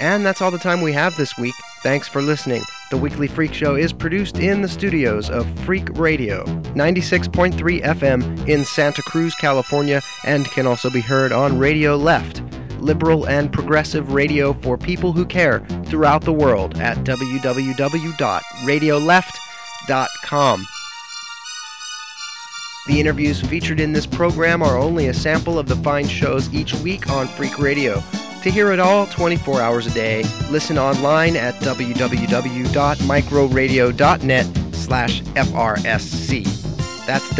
And that's all the time we have this week. Thanks for listening. The Weekly Freak Show is produced in the studios of Freak Radio, 96.3 FM in Santa Cruz, California, and can also be heard on Radio Left, liberal and progressive radio for people who care throughout the world at www.radioleft.com. The interviews featured in this program are only a sample of the fine shows each week on Freak Radio. To hear it all 24 hours a day, listen online at www.microradio.net/FRSC. That's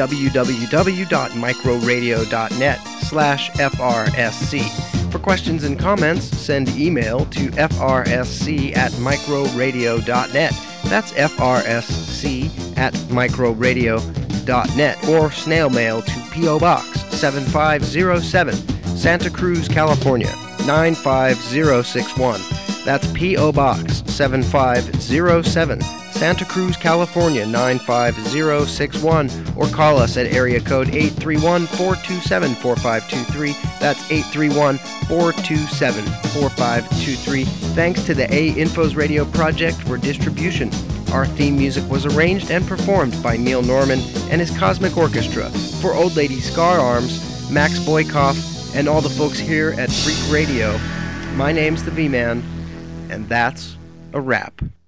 www.microradio.net/FRSC. For questions and comments, send email to frsc@microradio.net. That's frsc@microradio.net, or snail mail to P.O. Box 7507, Santa Cruz, California 95061. That's P.O. Box 7507, Santa Cruz, California 95061, or call us at area code 831-427-4523. That's 831-427-4523. Thanks to the A-Infos Radio Project for distribution. Our theme music was arranged and performed by Neil Norman and his Cosmic Orchestra. For Old Lady Scar Arms, Max Boykoff, and all the folks here at Freak Radio, my name's the V-Man, and that's a wrap.